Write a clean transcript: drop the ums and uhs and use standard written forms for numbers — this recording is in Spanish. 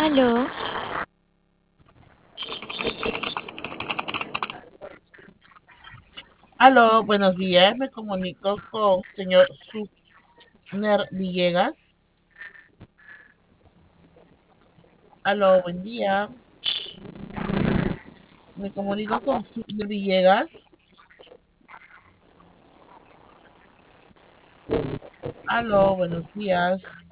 Aló, Aló, buenos días. Me comunico con señor Sufner Villegas. Aló, buen día. Me comunico con Sufner Villegas. Aló, buenos días.